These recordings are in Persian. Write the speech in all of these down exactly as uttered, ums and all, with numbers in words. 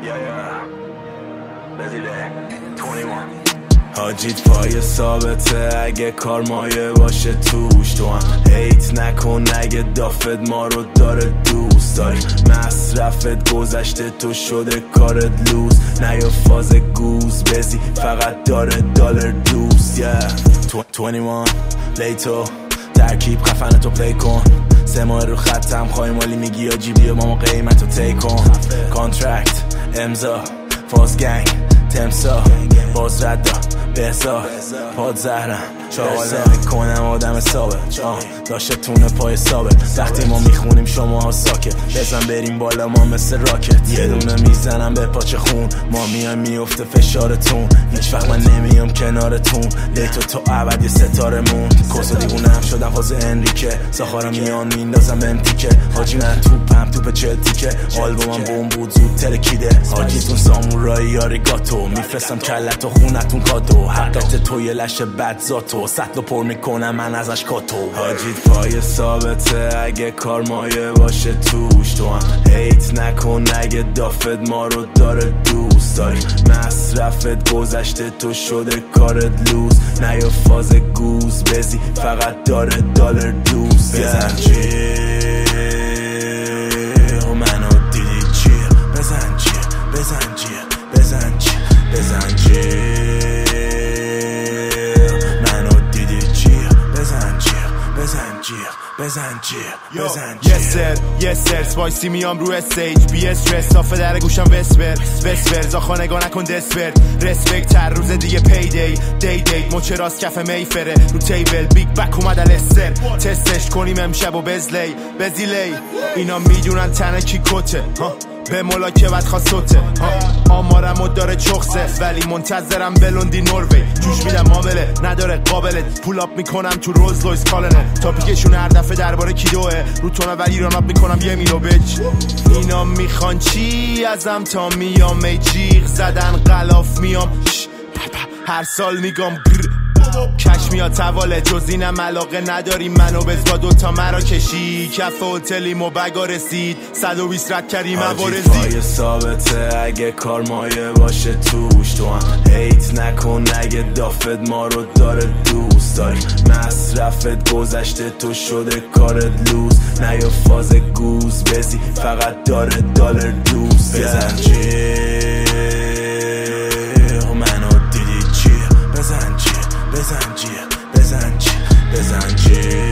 حاجیت پای ثابته اگه کار مایه باشه توش، تو هم هیت نکن اگه دافت ما رو داره دوست داری، مصرفت گذشته تو شده کارت لوز، نه یا فاز گوز بزی فقط داره دلار دوست. yeah. بیست و یک لیتو ترکیب خفنتو پلی کن، سه ماه رو خطم خواهی مالی میگی یا جیبی و ماما قیمتو تی کن، کانترکت امضا فاز گنگ تمسا باز ردا بهزار پاد زهرم شاغله میکنم آدم ثابت داشته تونه پای ثابت، وقتی ما میخونیم شما ها ساکت، بزن بریم بالا ما مثل راکت، یه دونه میزنم به پاچه خون، ما میایم میفته فشارتون، هیچ وقت من نمیام کنارتون، لیتو تو عبدی ستارمون، کسا دیگونه هم شدم فاز انریکه، ساخارم میان میندازم بهم تیکه، حاجی نه توپم توپ چه تیکه، آلبومم بوم بود زود ترکیده، حاجیتون سامورایی آریگاتو، میفرستم کلتو خونتون کادو، حقیقت تو یه لشه بد ذاتو، سطلو پر میکنم من ازش کاتو، حاجیت پای ثابته اگه کار مایه باشه توش، تو هم هیت نکن اگه دافت ما رو داره دوست داری، مصرفت گذشته تو شده کارت لوز، نه یا فاز گوز بزی فقط داره دلار دوست. بزن چیه و منو دیدی چیه، بزن چیه بزن چیه بزن چیه بزن چیه بزن چیه بزن چیه یس سر یس سر سپایسی میام رو استیج بی استرس صافه در گوشم وسپر وسپر زاخا نگاه نکن دسپر رسپکت تر روز دیگه پی دی دی دی مچ راست کف میفره رو تیبل بیگ بک اومد الستر تستش کنیم امشب و بزلی بزیلی اینا میدونن تنه کی کته ها به ملاکه بد خواستوته آمارم و داره چخصه ولی منتظرم بلوندی نروی جوش میدم معامله نداره قابلت پول اپ میکنم تو روز لویس کالنه تاپیکشون هر دفعه درباره کیدوه رو تونه ولی ران اپ میکنم یه میلو بچ اینا میخوان چی ازم تا میام ای جیغ زدن غلاف میام هر سال میگم کش میاد تواله جز اینم علاقه نداری منو بز با دوتا مرا کشی کف هتلیم و بگا رسید صد و بیست رد کردیم موارزی پای ثابته اگه کار مایه باشه توش، تو هم هیت نکن اگه دافت ما رو داره دوست داری، مصرفت گذشته تو شده کارت لوز، نه یا فاز گوز بزی فقط داره دلار دوست. بزن چیه و منو دیدی چیه، بزن چیه بزن چیه بزن چیه بزن چیه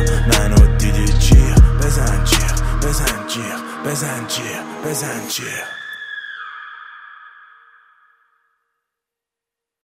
منو دیدی چیه، بزن چیه بزن چیه بزن چیه بزن چیه